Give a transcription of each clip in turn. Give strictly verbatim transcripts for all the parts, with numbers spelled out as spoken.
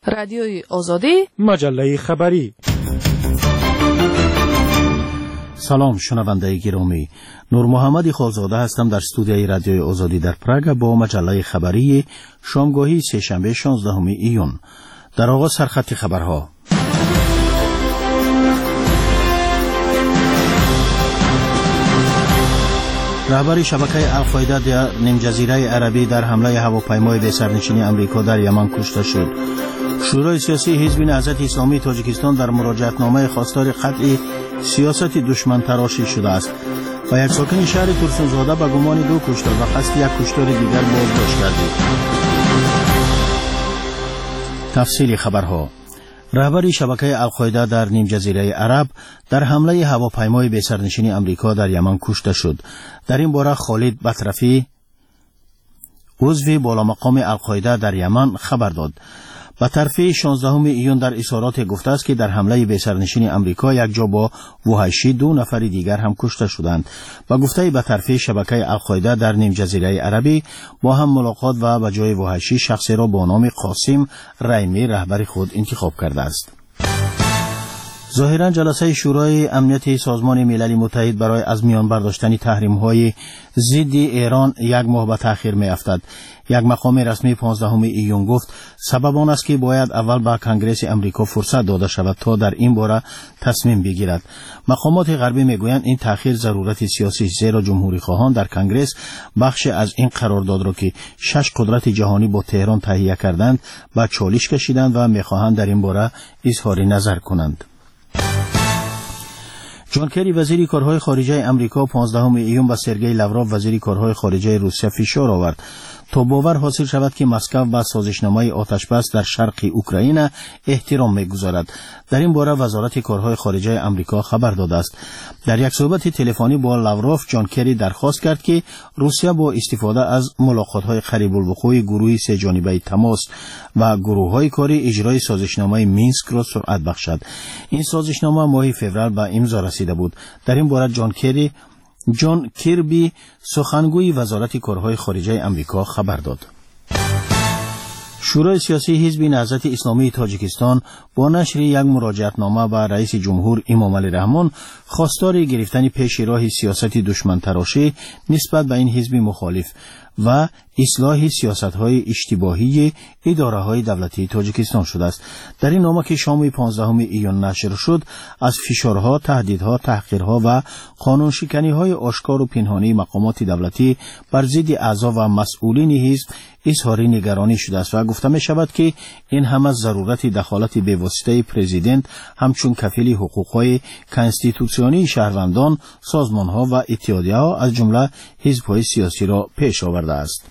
رادیوی آزادی، مجله خبری. سلام شنونده گرامی، نور محمد خالزاده هستم در استودیوی رادیوی آزادی در پراگ با مجله خبری شامگاهی سه‌شنبه شانزدهم ایون. در آغاز سرخط خبرها. رهبر شبکه القاعده در نیمجزیره عربی در حمله هواپیمای به سرنشین آمریکا در یمن کشته شد. شورای سیاسی حزب نهضت اسلامی تاجیکستان در مراجعتنامه خواستار قطع سیاست دشمن تراشی شده است و یک ساکن شهر ترسونزاده به گمان دو کشتار و قصد یک کشتار دیگر بازداشت کرده. تفصیل خبرها. رهبر شبکه القاعده در نیم جزیره عرب در حمله هواپیمای به سرنشین آمریکا در یمن کشته شد. در این باره خالد بطرفی، عضو بالامقام القاعده در یمن، خبر داد. به طرفی شانزدهم ایون در اظهارات گفته است که در حمله به سرنشین آمریکا یک جا با وحشی دو نفر دیگر هم کشته شدند. با گفته به طرفی شبکه القاعده در نیم جزیره عربی با هم ملاقات و به جای وحشی شخصی را با نام قاسم رحیمی رهبر خود انتخاب کرده است. ظاهرا جلسه شورای امنیت سازمان ملل متحد برای از میان برداشتن تحریم‌های ضد ایران یک ماه به تأخیر می‌افتد. یک مقام رسمی پانزدهم ایون گفت سبب آن است که باید اول به کنگره امریکا فرصت داده شود تا در این باره تصمیم بگیرد. مقامات غربی میگویند این تأخیر ضرورت سیاسی، زیرا جمهوری خواهان در کنگره بخش از این قرارداد را که شش قدرت جهانی با تهران تهیه کردند به چالش کشیدند و میخواهند در این باره اظهار نظر کنند. جان کری وزیر کارهای خارجه امریکا پانزدهم ایون به سرگئی لاوروف وزیر کارهای خارجه روسیه فشار آورد تا باور حاصل شود که مسکو به سازشنامه آتشبس در شرق اوکراین احترام می‌گذارد. در این باره وزارت کارهای خارجه امریکا خبر داده است. در یک صحبت تلفنی با لاوروف، جان کری درخواست کرد که روسیه با استفاده از ملاقات‌های قریب الوقوع گروه سه جانبه تماس و گروه‌های کاری اجرای سازشنامه مینسک را سرعت بخشد. این سازشنامه ماه فوریه به امضا رسیده بود. در این باره جان کری جان کیربی، سخنگوی وزارت کارهای خارجه امریکا، خبر داد. شورای سیاسی حزب نهضت اسلامی تاجیکستان با نشر یک مراجعتنامه به رئیس جمهور امام علی رحمان خواستار گرفتن پیش راه سیاست دشمن تراشی نسبت به این حزب مخالف و اصلاح سیاست‌های اشتباهی اداره‌های دولتی تاجیکستان شده است. در این نامه که شام پانزدهم ایون نشر شد، از فشارها، تهدیدها، تحقیرها و قانون شکنی‌های آشکار و پنهانی مقامات دولتی بر ضد اعضا و مسئولین حزب اظهار نگرانی شده است و گفته می شود که این هم از ضرورت دخالت به واسطه پرزیدنت همچون کفیل حقوق‌های کانستیتوسیونی شهروندان، سازمان‌ها و اتحادیه‌ها از جمله حزب‌های سیاسی را پیش آورده است.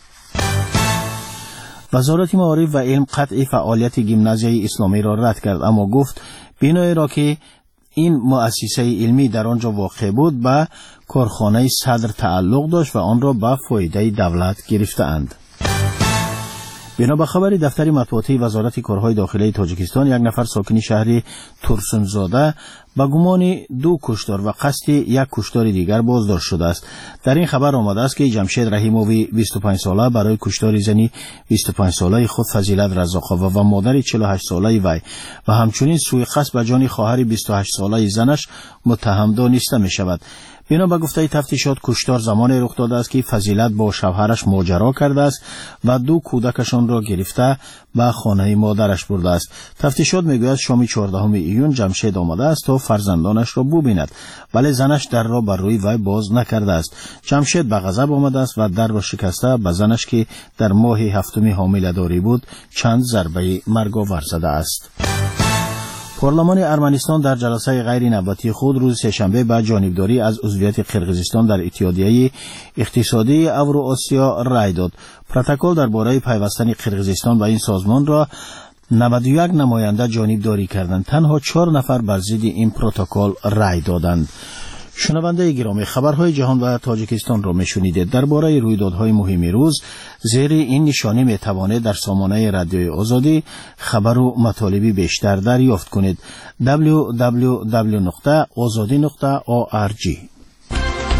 وزارت معارف و علم قطع فعالیت گیمنازیای اسلامی را رد کرد، اما گفت بنای را که این مؤسسه علمی در آنجا واقع بود به کارخانه صدر تعلق داشت و آن را به فایده دولت گرفتند. بنا به خبر دفتر مطبوعاتی وزارت کارهای داخلی تاجیکستان، یک نفر ساکن شهر ترسونزاده با گمان دو کشتار و قصد یک کشتار دیگر بازداشت شده است. در این خبر آمده است که جمشید رحیموی بیست و پنج ساله برای کشتار زنی بیست و پنج ساله خود فضیلت رزاقova و مادر چهل و هشت ساله وی و همچنین سوء قصد به جان خواهر بیست و هشت ساله زنش متهم دانسته می شود. بنا به گفته تفتیشات کشتار زمانی رخ داده است که فضیلت با شوهرش ماجرا کرده است و دو کودکشان را گرفته به خانه مادرش برده است. تفتیشات میگوید شام چهاردهم ایون جمشید آمده است تا فرزندانش را ببیند، ولی زنش در را بر روی وی باز نکرده است. جمشید به غضب آمده است و در را شکسته به زنش که در ماه هفتم حامله داری بود چند ضربه مرگاور زده است. پارلمان ارمنستان در جلسه غیر نوبتی خود روز سه‌شنبه به جانبداری از عضویت قرقیزستان در اتحادیه اقتصادی اوراسیا رأی داد. پروتکل درباره پیوستن قرقیزستان به این سازمان را نود و یک نماینده جانبداری کردند. تنها چهار نفر بر ضد این پروتکل رأی دادند. شنونده گرامی، خبرهای جهان و تاجیکستان را میشنیدید. درباره رویدادهای مهم روز زیر این نشانی میتوانید در سامانه رادیوی آزادی خبر و مطالبی بیشتر دریافت کنید. دبلیو دبلیو دبلیو نقطه آزادی نقطه او آر جی.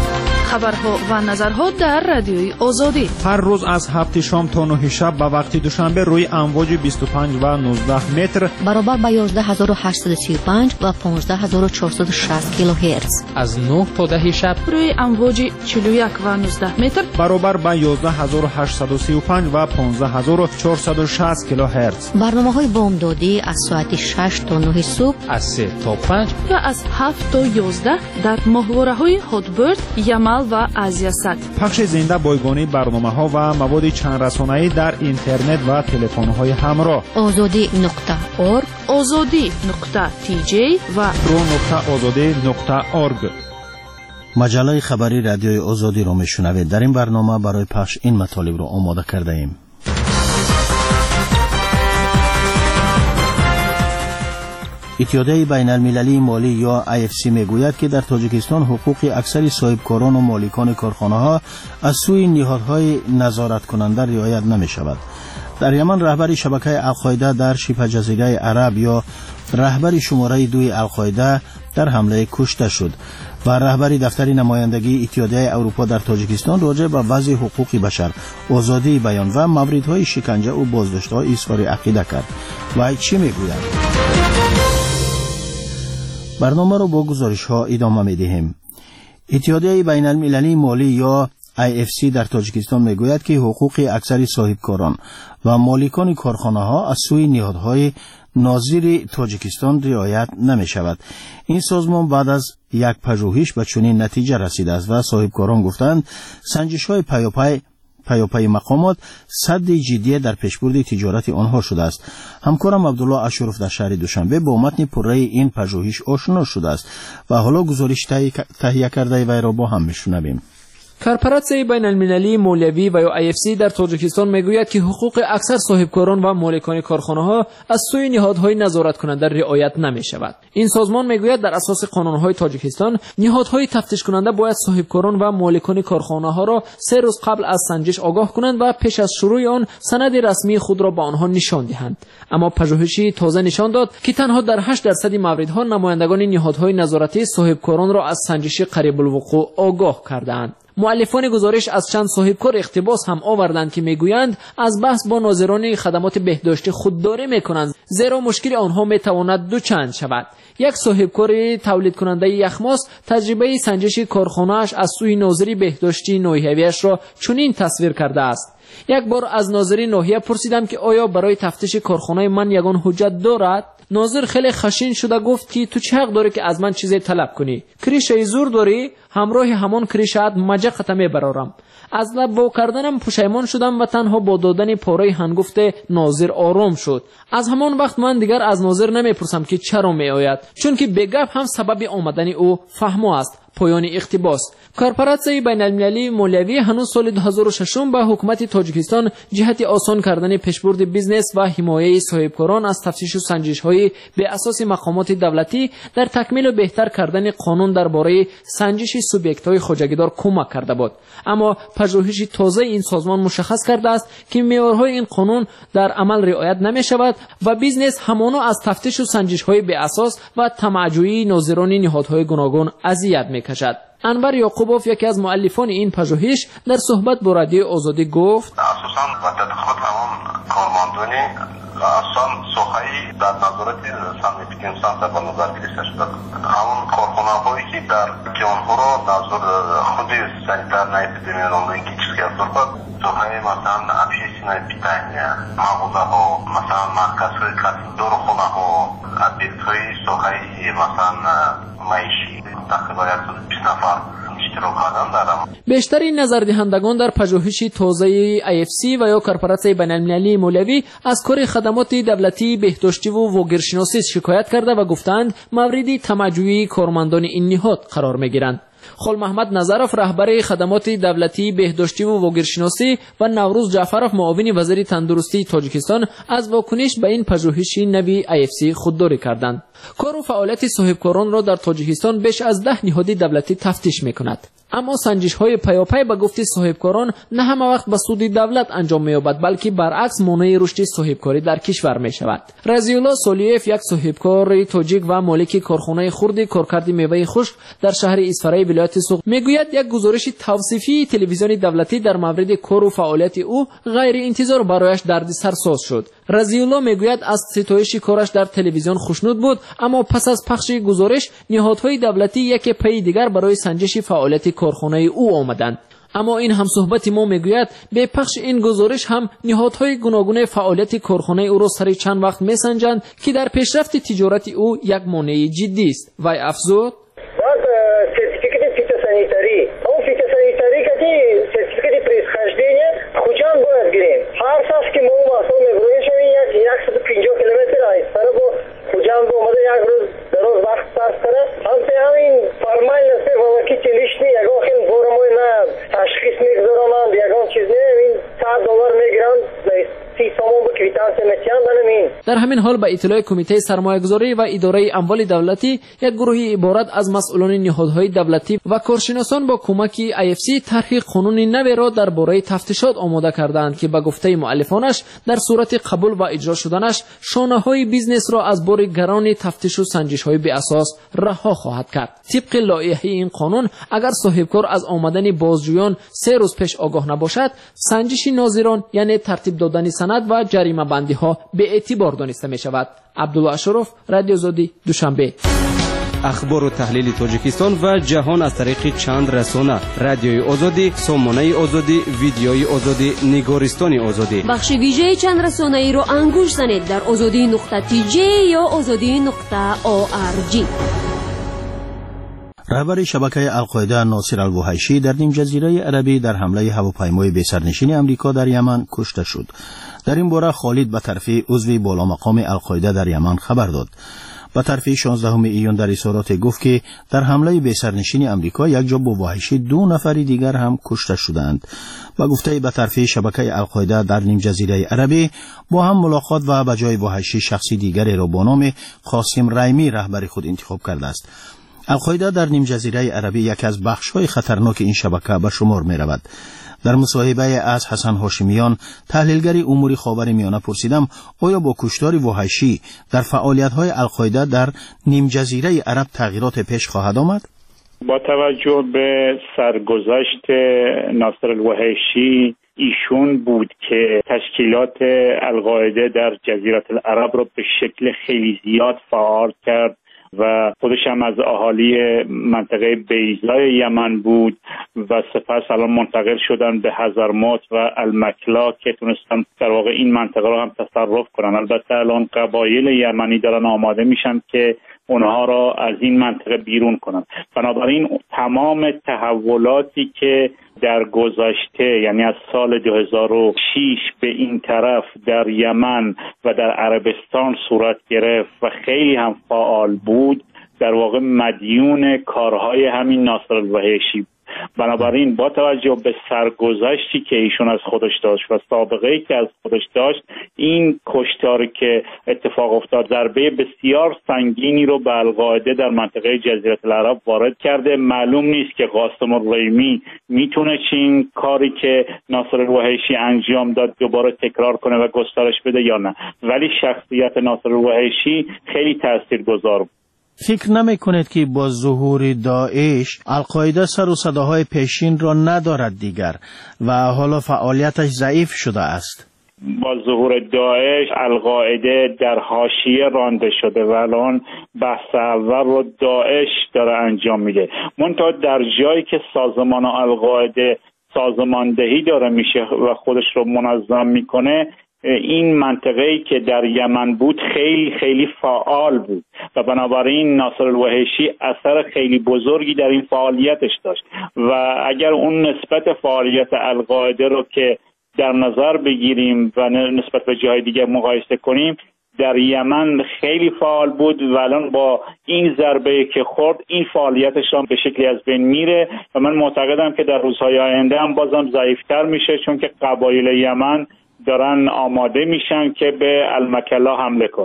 خبرها و نظرها در رادیوی آزادی هر روز از هفت شام تا نه شب به وقت دوشنبه روی امواج بیست و پنج و نوزده متر برابر با یازده هزار و هشتصد و سی و پنج و پانزده هزار و چهارصد و شصت کیلوهرتز از نه تا ده شب روی امواج چهل و یک و نوزده متر برابر با یازده هزار و هشتصد و سی و پنج و پانزده هزار و چهارصد و شصت کیلوهرتز. برنامه‌های بامدادی از ساعت شش تا نه صبح، از سه تا پنج و از هفت تا یازده در ماهواره‌های هاتبرد، یمل و آزیاسات. پخش زنده بایگانی برنامه‌ها و مواد چند رسانه‌ای در اینترنت و تلفن‌های همراه. آزادی نقطه اورگ، آزادی نقطه تی جی و رو نقطه آزادی نقطه اورگ. مجله خبری رادیوی آزادی رو میشنوید. در این برنامه برای پخش این مطالب رو آماده کرده ایم. اتحادیه بین المللی مالی یا آی اف سی میگوید که در تاجیکستان حقوق اکثر صاحبکاران و مالکان کارخانه ها از سوی نهادهای نظارت کننده رعایت نمی شود. در یمن رهبر شبکه القاعده در شبه جزیره عرب یا رهبر شماره دوی القاعده در حمله کشته شد و رهبر دفتر نمایندگی اتحادیه اروپا در تاجیکستان راجع به وضع حقوق بشر، آزادی بیان و موردهای شکنجه و بازداشت‌ها اظهار عقیده کرد. و چی میگوید؟ برنامه رو با گزارش ها ادامه میدهیم. اتحادیه بین المللی مالی یا آی اف سی در تاجیکستان میگوید که حقوق اکثر صاحبکاران و مالکان کارخانه ها از سوی نهادهای ناظر تاجیکستان رعایت نمی شود. این سازمان بعد از یک پژوهش به چنین نتیجه رسیده است و صاحبکاران گفتند سنجش های پیاپی پیاپی مقامات صد جدی در پیشبرد تجارت آنها شده است. همکارم عبدالله اشرف در شهر دوشنبه با متن پره این پژوهش آشنا شده است و حالا گزارش تهیه کرده وی را با هم میشنویم. کارپوراسیون بین المللی مولوی و یا آی اف سی در تاجیکستان میگوید که حقوق اکثر صاحبکاران و مالکان کارخانه ها از سوی نهادهای نظارت کننده رعایت نمی شود. این سازمان میگوید در اساس قانونهای تاجیکستان نهادهای تفتیش کننده باید صاحبکاران و مالکان کارخانه ها را سه روز قبل از سنجش آگاه کنند و پیش از شروع آن سند رسمی خود را به آنها نشان دهند. اما پژوهشی تازه نشان داد که تنها در هشت درصد موردها نمایندگان نهادهای نظارتی صاحبکاران را از سنجش قریب الوقوع آگاه کردند. مؤلفان گزارش از چند صاحبکار اقتباس هم آوردند که میگویند از بحث با ناظران خدمات بهداشتی خودداری میکنند، زیرا مشکل آنها میتواند دو چند شود. یک صاحبکار تولید کننده یخماس تجربه سنجش کارخانه‌اش از سوی ناظر بهداشتی ناحیه‌اش را چنین تصویر کرده است: یک بار از ناظر ناحیه پرسیدم که آیا برای تفتیش کارخانه من یگان حجت دارد؟ ناظر خیلی خشین شده گفت که تو چه حق داری که از من چیزی طلب کنی؟ کریشه زور داری؟ همراه همان کریشه‌ات مجقت میبرارم. از لب وا کردنم پشیمان شدم و تنها با دادن پاره هنگفت ناظر آرام شد. از همان وقت من دیگر از ناظر نمیپرسم که چرا میآید، چون که به گپ هم سبب آمدن او فهمو است. پایان اقتباس. کارپوراسیون بین المللی مولوی هنوز سال دو هزار و شش به حکومت تاجیکستان جهت آسان کردن پیشبرد بیزنس و حمایت صاحبکاران از تفتیش و سنجش‌های به اساس مقامات دولتی در تکمیل و بهتر کردن قانون درباره سنجش سوبیکت‌های خواجگیدار کمک کرده بود. اما پژوهش تازه این سازمان مشخص کرده است که معیارهای این قانون در عمل رعایت نمی‌شود و بیزنس همانا از تفتیش و سنجش‌های به اساس و طمع‌جویی ناظران نهادهای گوناگون اذیت می‌کشد. انور یعقوبوف یکی از مؤلفان این پژوهش در صحبت با رادیو آزادی گفت: اساساً با تدخل همون کارمندانی اصلا سوخایی در نظارت صنعتی انسان در نظر گرفته شده. همون کارخانه‌هایی که در جانها را نظر خود سانیتار اپیدمیولوژی کی چیز کرد بود، سوخایی مثلا общественное питание، مغازه‌ها، مثلا مرکزهای داروخانه‌ها، объект‌های سوخایی مثلا معیشی تقریبا صد و بیست نفر اشتراک کردن. بیشترین نظردهندگان در پژوهش تازه آی اف سی و یا کارپوراسیون بین المللی مولوی از کار خدمات دولتی بهداشتی و واگیرشناسی شکایت کرده و گفتند موردی طمع‌جویی کارمندان این نهاد قرار میگیرند. خال محمد نظرف رهبر خدمات دولتی بهداشتی و واگیرشناسی و نوروز جعفرов معاون وزیر تندرستی تاجیکستان از واکنش به این پژوهش نوی آی اف سی خودداری کردند. کار و فعالیت صاحبکاران را در تاجیکستان بیش از ده نهاد دولتی تفتیش میکند. اما سنجش های پیاپی به گفته صاحبکاران نه همه وقت به سود دولت انجام می‌یابد، بلکه برعکس مانع رشد صاحبکاری در کشور می‌شود. رضی الله سالیف، یک صاحبکار تاجیک و مالک کارخانه خرد کارکرد میوه خشک در شهر اسفرای ولایت سوق میگوید یک گزارش توصیفی تلویزیون دولتی در مورد کار و فعالیت او غیر انتظار برایش دردسر ساز شد. رضی الله میگوید از ستایش کارش در تلویزیون خوشنود بود، اما پس از پخش گزارش نهادهای دولتی یک پی دیگر برای سنجش فعالیت کارخانه او آمدند. اما این هم صحبت ما میگوید به پخش این گزارش هم نهادهای گوناگون فعالیت کارخانه او را سر چند وقت میسنجند که در پیشرفت تجارت او یک مانع جدی است. و افزود сертификаты фитосанитарии. Он фитосанитарии какие сертификаты происхождения хуҷан бояд гирем. Ҳар саф ки мо масъул мебурем як яксад و пинҷоҳ километр аст. Сара бо хуҷан бо омада як рӯз дароз вақт сарф кара. ҳамте ҳамин формально се валакити лишни ягон хел борамой на ташхис мегузаронанд, ягон чиз не ин сад доллар мегиранд. در همین حال به اطلاع کمیته سرمایه‌گذاری و اداره اموال دولتی، یک گروهی عبارت از مسئولان نهادهای دولتی و کارشناسان با کمک ای اف سی طرح قانون نو را درباره تفتیشات آماده کردند که به گفته مؤلفانش در صورت قبول و اجرا شدنش شانه‌های بیزنس را از بار گران تفتیش و سنجش‌های بی اساس رها خواهد کرد. طبق لایحه این قانون اگر صاحبکار از آمدن بازجویان سه روز پیش آگاه نباشد، سنجش ناظران یعنی ترتیب دادن سند و جریمه بندی ها به اعتبار دانسته می شود. عبدالله اشرف، رادیو آزادی، دوشنبه. اخبار و تحلیل تاجیکستان و جهان از طریق چند رسانه: رادیوی آزادی، سامانه آزادی، ویدیوی آزادی، نگارستان آزادی. بخش ویژه چند رسانه ای را انگوش زنید در آزادی نقطه تی جی یا آزادی نقطه او آر جی. رهبر شبکه القاعده ناصر الوحیشی در نیم جزیره عربی در حمله هواپیمای بی‌سرنشین آمریکا در یمن کشته شد. در این باره خالد بطرفی، عضو بالا مقام القاعده در یمن خبر داد. بطرفی شانزدهم ایون در اظهارات گفت که در حمله بی‌سرنشین آمریکا یک جا با وحیشی دو نفر دیگر هم کشته شدند. با گفته بطرفی، شبکه القاعده در نیم جزیره عربی با هم ملاقات و به جای وحیشی شخصی دیگری را با نام قاسم رحیمی رهبر خود انتخاب کرده است. القاعده در نیم جزیره عربی یکی از بخش‌های خطرناک این شبکه به شمار می‌رود. در مصاحبه از حسن هاشمیان، تحلیلگر امور خاورمیانه، پرسیدم آیا با کشتار وحیشی در فعالیت‌های القاعده در نیم جزیره عرب تغییرات پیش خواهد آمد؟ با توجه به سرگذشت ناصر الوحیشی، ایشون بود که تشکیلات القاعده در جزیره العرب را به شکل خیلی زیاد فعال کرد و خودش هم از اهالی منطقه بیضای یمن بود و سپس الان منتقل شدن به حضرموت و المکلا که تونستن در واقع این منطقه رو هم تصرف کنن. البته الان قبایل یمنی دارن آماده میشن که اونها را از این منطقه بیرون کنن. بنابراین تمام تحولاتی که در گذشته، یعنی از سال دو هزار و شش به این طرف در یمن و در عربستان صورت گرفت و خیلی هم فعال بود، در واقع مدیون کارهای همین ناصر الوحیشی. بنابراین با توجه به سرگذشتی که ایشون از خودش داشت و سابقه‌ای که از خودش داشت، این کشتاری که اتفاق افتاد ضربه بسیار سنگینی رو به القاعده در منطقه جزیره العرب وارد کرده. معلوم نیست که قاسم الرحیمی میتونه چین کاری که ناصر الوحیشی انجام داد دوباره تکرار کنه و گسترش بده یا نه، ولی شخصیت ناصر الوحیشی خیلی تاثیرگذار بود. فکر نمی کنید که با ظهور داعش القاعده سر و صداهای پیشین را ندارد دیگر و حالا فعالیتش ضعیف شده است؟ با ظهور داعش القاعده در حاشیه رانده شده و الان بحث اول رو داعش داره انجام میده. منتها در جایی که سازمان القاعده سازماندهی داره میشه و خودش رو منظم میکنه، این منطقه‌ای که در یمن بود خیلی خیلی فعال بود و بنابراین ناصر الوحیشی اثر خیلی بزرگی در این فعالیتش داشت و اگر اون نسبت فعالیت القاعده رو که در نظر بگیریم و نسبت به جای دیگه مقایسه کنیم، در یمن خیلی فعال بود و الان با این ضربه که خورد این فعالیتش هم به شکلی از بین میره و من معتقدم که در روزهای آینده هم بازم ضعیفتر میشه، چون که قبایل یمن دارن آماده میشن که به المکلا حمله کنن.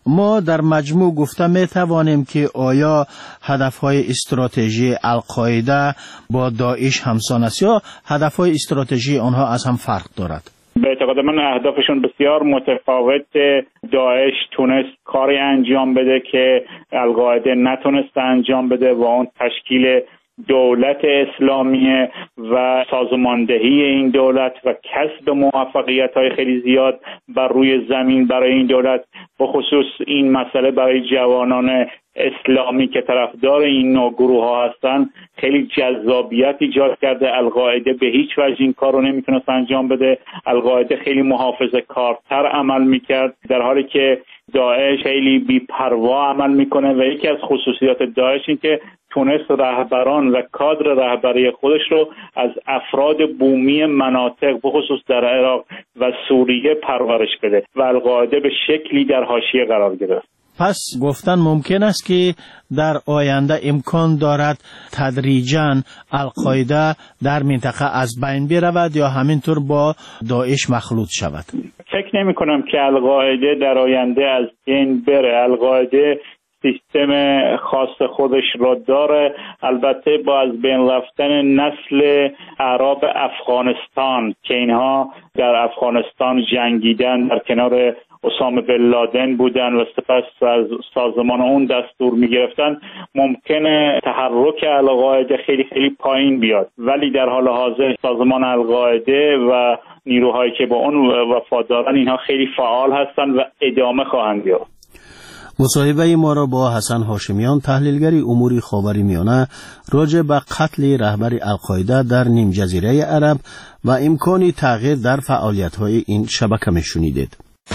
ما در مجموع گفته می توانیم که آیا هدفهای استراتژی القاعده با داعش همسان است یا هدفهای استراتژی آنها از هم فرق دارد؟ به اعتقاد من اهدافشون بسیار متفاوت. داعش تونست کاری انجام بده که القاعده نتونست انجام بده و اون تشکیل دولت اسلامی و سازماندهی این دولت و کسب موفقیت‌های خیلی زیاد بر روی زمین برای این دولت، به خصوص این مسئله برای جوانان اسلامی که طرفدار این نوع گروه ها هستن خیلی جذابیت ایجاد کرده. القاعده به هیچ وجه این کار رو نمیتونست انجام بده. القاعده خیلی محافظه کارتر عمل میکرد، در حالی که داعش خیلی بی‌پروا عمل میکنه و یکی از خصوصیات داعش این که تونست رهبران و کادر رهبری خودش رو از افراد بومی مناطق به خصوص در عراق و سوریه پرورش بده و القاعده به شکلی در حاشیه قرار گرفت. پس گفتن ممکن است که در آینده امکان دارد تدریجاً القاعده در منطقه از بین برود یا همینطور با داعش مخلوط شود؟ فکر نمی کنم که القاعده در آینده از بین بره. القاعده سیستم خاص خودش را داره، البته با از بین رفتن نسل اعراب افغانستان که اینها در افغانستان جنگیدن، در کنار اسامه بن لادن بودن و سپس از سازمان اون دستور میگرفتن، ممکنه تحرک القاعده خیلی خیلی پایین بیاد، ولی در حال حاضر سازمان القاعده و نیروهایی که با اون وفادارن اینها خیلی فعال هستن و ادامه خواهند یافت. مصاحبه ما را با حسن هاشمیان، تحلیلگری امور خاورمیانه، راجع به قتل رهبر القاعده در نیم جزیره عرب و امکان تغییر در فعالیت‌های این شبکه میشنیدید.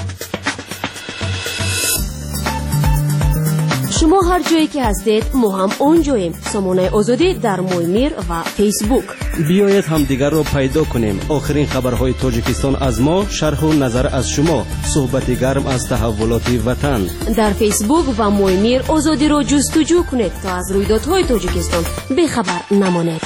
شما هر جایی که هستید ما هم اونجاییم. سامانه آزادی در مویمیر و فیسبوک. بیایید هم دیگر رو پیدا کنیم. آخرین خبرهای تاجیکستان از ما، شرح و نظر از شما، صحبت گرم از تحولات وطن. در فیسبوک و مویمیر آزادی رو جستجو کنید تا از رویدادهای تاجیکستان بخبر نمانید.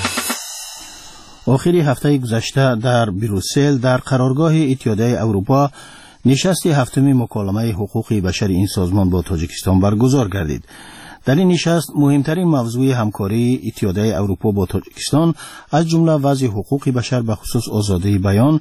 آخری هفته گذشته در بروسل در قرارگاه اتحادیه اروپا نشست هفتمی مکالمه حقوق بشر این سازمان با تاجیکستان برگزار گردید. در این نشست مهمترین موضوع همکاری اتحادیه اروپا با تاجیکستان از جمله وضع حقوق بشر به خصوص آزادی بیان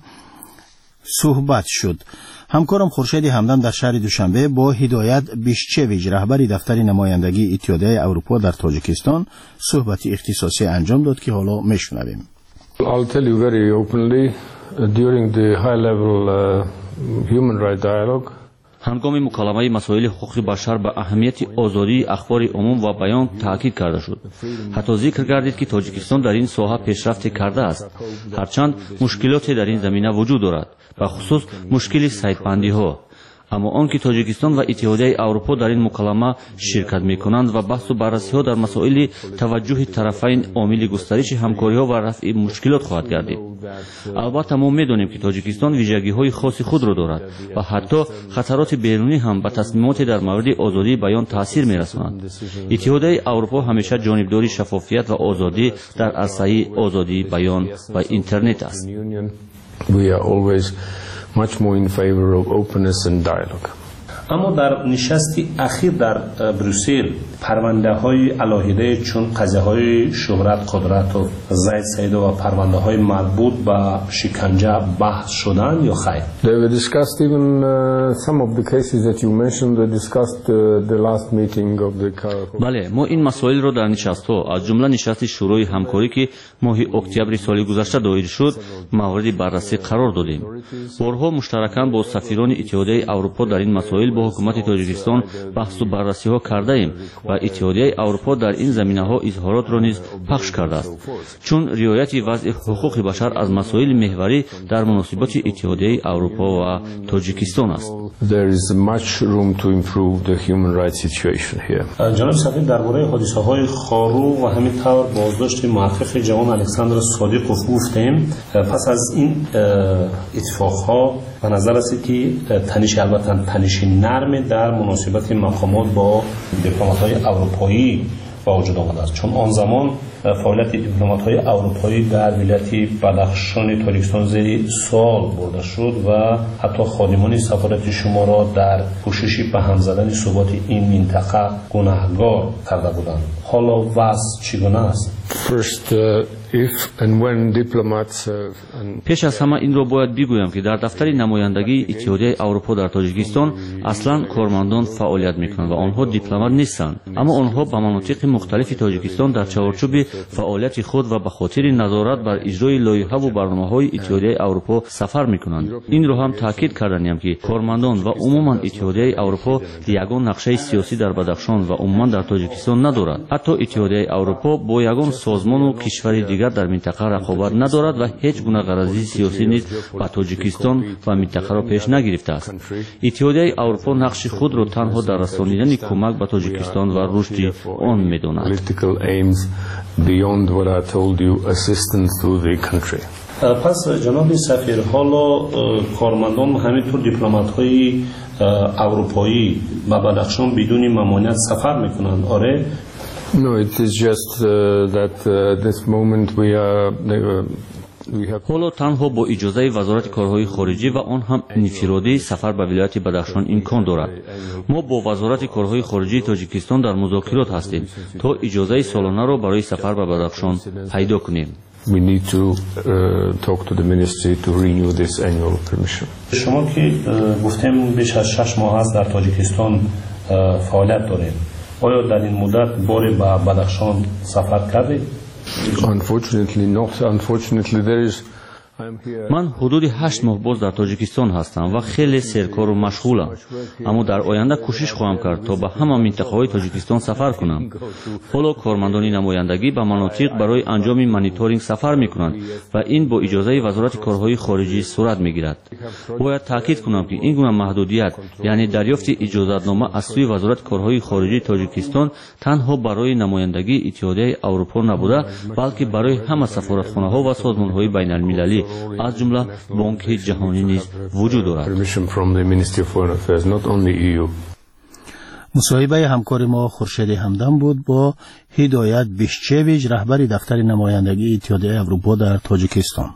صحبت شد. همکارم خورشید همدم در شهر دوشنبه با هدایت بیشچویچ رهبر دفتر نمایندگی اتحادیه اروپا در تاجیکستان صحبتی اختصاصی انجام داد که حالا میشنویم. I'll tell you very openly uh, during the high level uh, human rights dialogue. هنگام مکالمه مسائل حقوق بشر به اهمیت آزادی اخبار عموم و بیان تاکید کرده شد. حتی ذکر گردید که تاجیکستان در این ساحه پیشرفت کرده است، هرچند مشکلاتی در این زمینه وجود دارد، به خصوص مشکل سایت‌بندی ها. اما آنکه تاجیکستان و اتحادیه اروپا در این مکالمه شرکت می‌کنند و بحث و بررسی ها در مسائل توجه طرفین عامل گسترش همکاری ها و رفع مشکلات خواهد گردید. البته ما می‌دانیم که تاجیکستان ویژگی‌های خاص خود را دارد و حتی خطرات بیرونی هم به تصمیمات در مورد آزادی بیان تاثیر می‌رسانند. اتحادیه اروپا همیشه جانبداری شفافیت و آزادی در عرصه آزادی بیان و اینترنت است. We are always much more in favor of openness and dialogue. اما در نشست اخیر در بروسل پرونده های علاهیده چون قضیه های شهرت قدرت و زید سیدو و پرونده های مربوط به شکنجه بحث شدن یا خیر؟ They were discussed even uh, some of the cases that you mentioned were discussed uh, the last meeting of the بله، ما این مسائل رو در نشست ها از جمله نشست شورای همکاری که ماه اکتبر سال گذشته دایر شد مورد بررسی قرار دادیم. بارها مشترکاً با سفیران اتحادیه اروپا در این مسائل با حکومت تاجیکستان بحث و بررسی ها کرده ایم و اتحادیه اروپا در این زمینه ها اظهارات را نیز پخش کرده است، چون رعایت وضع حقوق بشر از مسائل محوری در مناسبات اتحادیه اروپا و تاجیکستان است. There is much room to improve the human rights situation here. جناب سفیر، درباره حادثه های خارو و همینطور بازداشت محقق جوان الکساندر صادقوف گفتیم. پس از این اتفاق ها به نظر است که تنش البته تنش نرم در مناسبت مقامات با دیپلمات‌های اروپایی با وجود آمده است، چون آن زمان فعالیت دیپلمات‌های اروپایی در ولایت بدخشان تاجیکستان زیر سوال برده شد و حتی خادمان سفارت شما را در کوشش به هم زدن ثبات این منطقه گناهکار کرده بودند. حالا وضع چگونه است؟ First, uh, if and when diplomats uh, and پیش از همه این را باید بگویم که در دفتر نمایندگی اتحادیه اروپا در تاجیکستان اصلا کارمندان فعالیت میکنند و آنها دیپلمات نیستند، اما آنها به مناطق مختلف تاجیکستان در چارچوب فعالیت خود و به خاطر نظارت بر اجرای لایحه و برنامه‌های اتحادیه اروپا سفر میکنند. این را هم تاکید کردیم که کارمندان و عموما اتحادیه اروپا یگان نقشه سیاسی در بدخشان و عموما در تاجیکستان ندارد. حتی اتحادیه اروپا با یگان سازمان و کشور دیگر در منطقه رقابت ندارد و هیچ گونه غرضی سیاسی نیز با تاجیکستان و منطقه را پیش نگرفته است. اتحادیه اروپا نقش خود را تنها در رسانیدن کمک به تاجیکستان و رشد آن می‌داند. پس جناب سفیر، حالا کارمندان و همینطور دیپلمات‌های اروپایی به بدخشان بدون ممانعت سفر میکنند، آره؟ No, it is just uh, that uh, at this moment we are uh, حالا تنها با اجازه وزارت کارهای خارجه و آن هم انفرادی سفر به ولایت بدخشان امکان دارد. ما با وزارت کارهای خارجه تاجیکستان در مذاکرات هستیم تا اجازه سالانه را برای سفر به بدخشان پیدا کنیم. We need to uh, talk to the ministry to renew this annual permission. شما که گفتیم بیش از شش ماه است در تاجیکستان فعالیت دارید، آیا در این مدت باری به بدخشان سفر کردید؟ Unfortunately not. Unfortunately there is من حدود هشت ماه باز در تاجیکستان هستم و خیلی سرکار و مشغولم، اما در آینده کوشش خواهم کرد تا به همه منطقه‌های تاجیکستان سفر کنم. حالا کارمندان نمایندگی به مناطق برای انجام مانیتورینگ سفر می‌کنند و این با اجازه وزارت کارهای خارجه صورت می‌گیرد. باید تاکید کنم که این گونه محدودیت، یعنی دریافت اجازه‌نامه از سوی وزارت کارهای خارجه تاجیکستان، تنها برای نمایندگی اتحادیه اروپا نبوده، بلکه برای همه سفارتخانه‌ها و سازمان‌های بین‌المللی از جمله بانک جهانی نیز وجود دارد. مصاحبه همکار ما خورشید همدان بود با هدایت بیشچویچ، رهبر دفتر نمایندگی اتحادیه اروپا در تاجیکستان.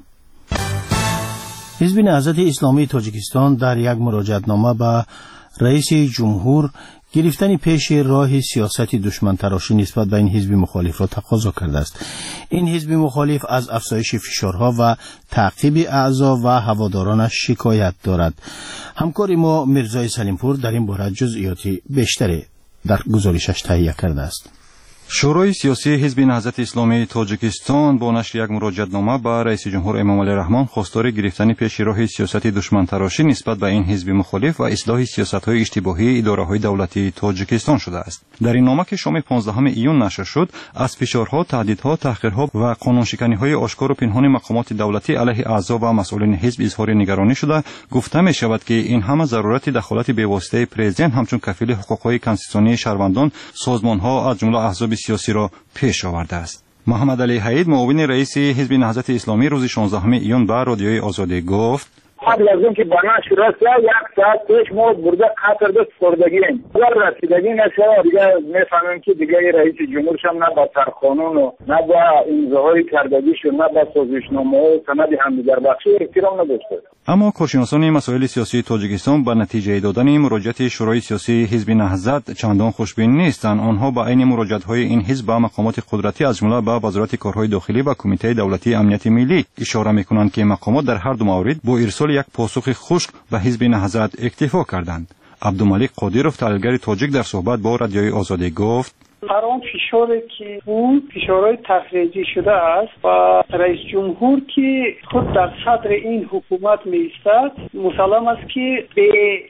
حزب نهضت اسلامی تاجیکستان در یک مراجعتنامه به رئیس جمهور گرفتن پیش راه سیاست دشمن تراشی نسبت به این حزب مخالف را تقاضا کرده است. این حزب مخالف از افزایش فشارها و تعقیب اعضا و هوادارانش شکایت دارد. همکار ما مرزای سلیمپور در این باره جزئیاتی بیشتری در گزارشش تهیه کرده است. شورای سیاسی حزب نهضت اسلامی تاجیکستان با نشر یک مراجعتنامه به رئیس جمهور امام علی رحمان خواستار گرفتن پیش راه سیاست دشمن تراشی نسبت به این حزب مخالف و اصلاح سیاست‌های اشتباهی اداره‌های دولتی تاجیکستان شده است. در این نامه که شام پانزدهم ایون نشر شد، از فشارها، تهدیدها، تحقیرها و قانونشکنی‌های آشکار و پنهان مقامات دولتی علیه اعضا و مسئولین حزب اظهار نگرانی شده، گفته می شود که این همه ضرورت دخالت بی‌واسطه پرزیدنت همچون کفیل حقوق‌های کنستیتوسیونی شهروندان، سازمان‌ها از جمله احزاب سیاسی را پیش آورده است. محمد علی حید، معاون رئیس حزب نهضت اسلامی، روز شانزدهم ایون به رادیوی آزادی گفت: قبل از اینکه بنا شروع شه یک ساعت پیش ما برده قطر دست خوردگیم اگر رسیدگی نشه دیگه میفهمیم که دیگه رئیس جمهورش هم نه با سرقانون و نه با امضاهای کردگیش و نه با سازشنامه و سند همدیگر بخشی احترام نداشته. اما کارشناسان مسائل سیاسی تاجیکستان به نتیجه دادن مراجعت شورای سیاسی حزب نهضت چندان خوشبین نیستند. آنها با عین مراجعت‌های این حزب به مقامات قدرتی از جمله به وزارت کارهای داخلی و کمیته دولتی امنیت ملی اشاره می‌کنند که مقامات در هر دو مورد با ارسال یک پاسخ خشک به حزب نهضت اکتفا کردند. عبدالملک قادیروف، تحلیلگر تاجیک، در صحبت با رادیوی آزادی گفت: هر آن فشاری که بود فشارهای تخریجی شده است و رئیس جمهور که خود در صدر این حکومت می‌ایستد، مسلم است که به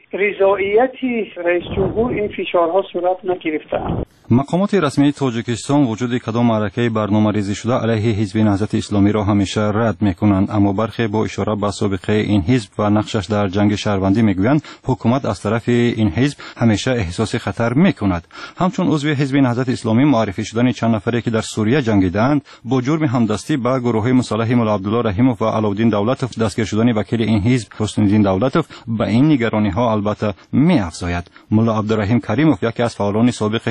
رضایت رئیس جمهور این فشارها صورت نگرفته. مقامات رسمی تاجیکستان وجود کدام معرکه برنامه‌ریزی شده علیه حزب نهضت اسلامی را همیشه رد می‌کنند، اما برخی با اشاره به سابقه این حزب و نقشش در جنگ شهروندی می‌گویند حکومت از طرف این حزب همیشه احساس خطر می‌کند. همچون عضو حزب نهضت اسلامی معرفی شدن چند نفری که در سوریه جنگیدند با جرم همدستی با گروه مصالح مولا عبدالله رحیموف و علاءالدین دولتوف دستگیر شدن وکیل این حزب حسن الدین دولتوف به این نگرانی‌ها البته می‌افزاید. مولا عبدالرحیم کریموف، یکی از فعالان سابق حزب نهضت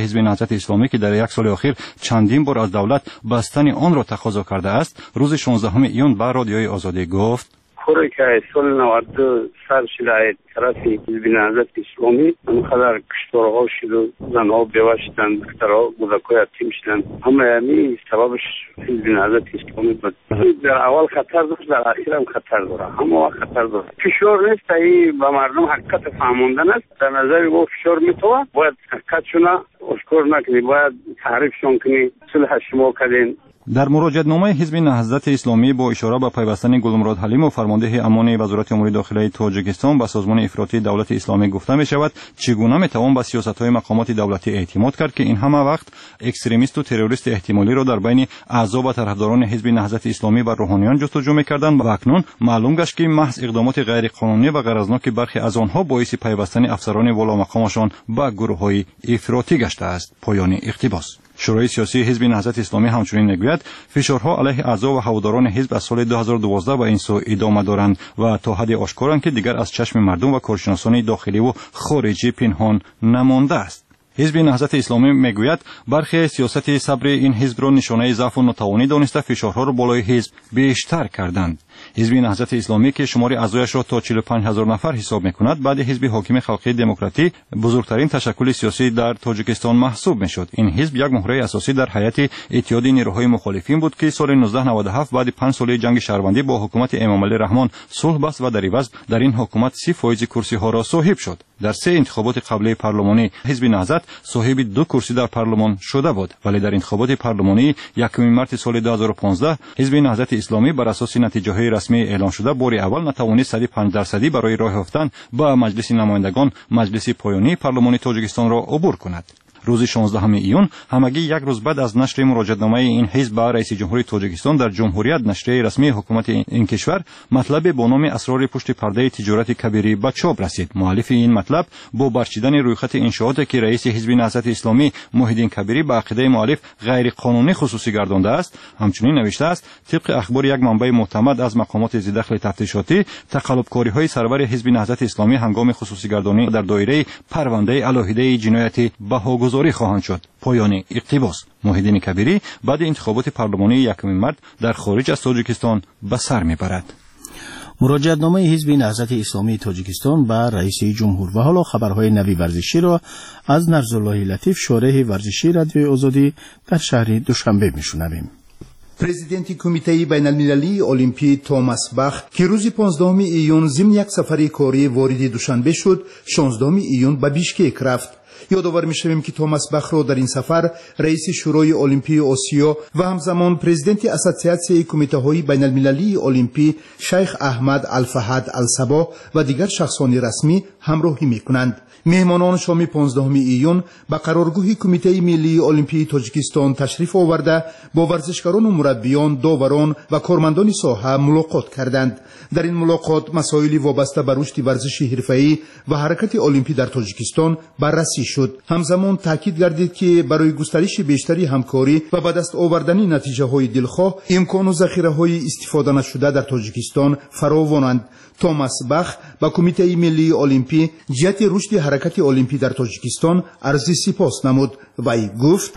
جمهوریت اسلامی که در یک سال اخیر چندین بار از دولت بستن آن را تقاضا کرده است، روز شانزدهم ایون به رادیوی آزادی گفت: خوری که سال نود و دو سر شده طرف حزب نهضت اسلامی انقدر کشتارها شد و زنها بیوشتند، دکترها گذاکای یتیم شدند. همه یعنی سببش حزب نهضت اسلامی بود. در اول خطر داشت، در اخیر هم خطر داره. همه وقت خطر داره. فشار نیست، ای به مردم حقیقت فهموندن است. در نظر او فشار میتوه، باید حقیقتشون اشکار نکنی، باید تعریفشون کنی، صلح شما کردین. در مراجعه‌نامه حزب نهضت اسلامی با اشاره به پیوستن گلمراد حلیم و فرمانده امانی وزارت امور داخلی تاجیکستان به سازمان افراطی دولت اسلامی گفته می شود چگونه می توان به سیاست‌های مقامات دولتی اعتماد کرد که این همه وقت اکستریمیست و تروریست احتمالی را در بین اعضا و طرفداران حزب نهضت اسلامی و روحانیان جستجو می‌کردند و اکنون معلوم گشت که محض اقدامات غیر قانونی و غرضناک برخی از آنها باعث پیوستن افسران والا مقامشان به گروه‌های افراطی گشته است. پایان اقتباس. شورای سیاسی حزب نهضت اسلامی همچنین میگوید فشارها علیه اعضا و هواداران حزب از سال دو هزار و دوازده به این سو ادامه دارند و تا حد آشکارند که دیگر از چشم مردم و کارشناسان داخلی و خارجی پنهان نمانده است. حزب نهضت اسلامی میگوید برخی سیاست صبر این حزب را نشانه ضعف و ناتوانی دانسته فشارها را بالای حزب بیشتر کردند. حزب نهضت اسلامی که شمار اعضایش را تا چهل و پنج هزار نفر حساب می‌کند، بعد حزب حاکم خلقی دموکراتی بزرگترین تشکل سیاسی در تاجیکستان محسوب می‌شد. این حزب یک مهره اساسی در هیئت اتحاد نیروهای مخالفین بود که سال نوزده نود و هفت بعد پنج ساله جنگ شهروندی با حکومت امامعلی رحمان صلح بست و در عوض در این حکومت سی فیصد کرسی‌ها را صاحب شد. در سه انتخابات قبلی پارلمانی حزب نهضت صاحب دو کرسی در پارلمان شده بود، ولی در انتخابات پارلمانی یکم مارس سال دو هزار و پانزده حزب نهضت اسلامی بر اساس نتیجه‌های رسمی اعلام شده بار اول نتوانست صد و پنج درصدی برای راه یافتن به مجلس نمایندگان مجلس پایانی پارلمانی تاجیکستان را عبور کند. روز شانزدهم ایون همگی یک روز بعد از نشر مراجعه‌نامه این حزب به رئیس جمهوری تاجیکستان در جمهوریت نشریه رسمی حکومت این کشور مطلب با نام اسرار پشت پرده تجارت کبیری به چاپ رسید. مؤلف این مطلب با برچیدن رویخط انشاءاتی که رئیس حزب نهضت اسلامی محیدین کبیری به عقیده مؤلف غیر قانونی خصوصی گردانده است، همچنین نوشته است طبق اخبار یک منبع معتمد از مقامات ذی‌دخل تفتیشاتی تقلب‌کاری‌های سرور حزب نهضت اسلامی هنگام خصوصی گردانی در دایره پرونده علاهیده جنایتی بها گذاری خواهند شد. پایان اقتباس. محیدین کبیری بعد انتخابات پارلمانی یکم مارس در خارج از تاجیکستان به سر میبرد. مراجعه‌نامه حزب نهضت اسلامی تاجیکستان به رئیس جمهور. و حالا خبرهای نوی ورزشی را از نرزالله لطیف، شارح ورزشی رادیوی آزادی در شهر دوشنبه میشنویم. پرزیدنت کمیته بین المللی المپی توماس باخ که روز پانزدهم ایون ضمن یک سفر کاری وارد دوشنبه شد، شانزدهم ایون به بیشکک رفت. یادآور می‌شویم که توماس باخ را در این سفر رئیس شورای المپی آسیا و همزمان پرزیدنت اسوسیاسیون کمیته‌های بین المللی المپی شیخ احمد الفهد الصبا و دیگر شخصان رسمی همراهی می‌کنند. مهمانان شام پانزدهم ایون به قرارگاه کمیته ملی المپی تاجیکستان تشریف آورده با ورزشکاران و مربیان، داوران و کارمندان ساحه ملاقات کردند. در این ملاقات مسائلی وابسته به رشد ورزش حرفه‌ای و حرکت المپی در تاجیکستان بررسی شد. همزمان تاکید گردید که برای گسترش بیشتری همکاری و به دست آوردن نتیجه‌های دلخواه امکان و ذخیره‌های استفاده نشده در تاجیکستان فراوانند. توماس باخ با کمیته ملی المپی جهت رشد حرکت المپی در تاجیکستان عرض سپاس نمود و ای گفت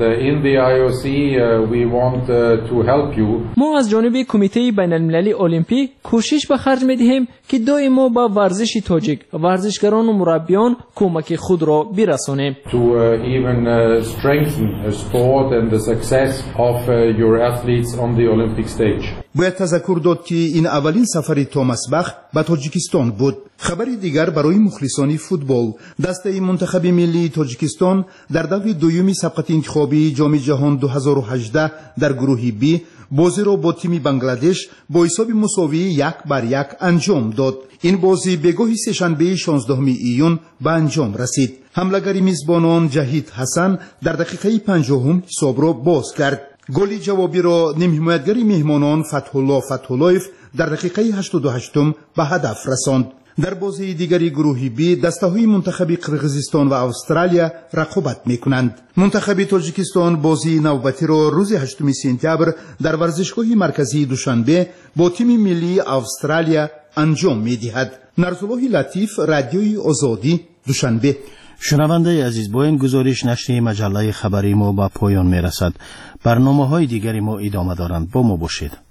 ما از جانب کمیته بین المللی المپی کوشش به خرج می‌دهیم که دائما با ورزش تاجیک، ورزشکاران و مربیان کمک خود را برسانیم. To uh, even uh, strengthen a sport and the success of uh, your athletes on the Olympic stage. باید تذکر داد که این اولین سفر توماس باخ به تاجیکستان بود. خبر دیگر برای مخلصان فوتبال، دسته منتخب ملی تاجیکستان در دور دومی سبقت انتخابی جام جهان دو هزار و هجده در گروه بی بازی را با تیم بنگلادش با حساب مساوی یک بر یک انجام داد. این بازی به گاه سه‌شنبه شانزدهم ایون به انجام رسید. حمله‌گر میزبانان جهید حسن در دقیقه پنجاهم حساب را باز کرد. گل جوابی را نیم حمایتگر مهمانان فتح‌الله فتح‌الله‌یف در دقیقه هشتاد و هشت به هدف رساند. در بازی دیگری گروه بی دسته‌های منتخب قرقیزستان و استرالیا رقابت می‌کنند. منتخب تاجیکستان بازی نوبتی را روز هشتم سپتامبر در ورزشگاه مرکزی دوشنبه با تیم ملی استرالیا انجام می‌دهد. نرزالله لطیف، رادیوی آزادی، دوشنبه. شنونده عزیز، با این گزارش نشریه مجله خبری ما به پایان می رسد. برنامه های دیگری ما ادامه دارند. با ما باشید.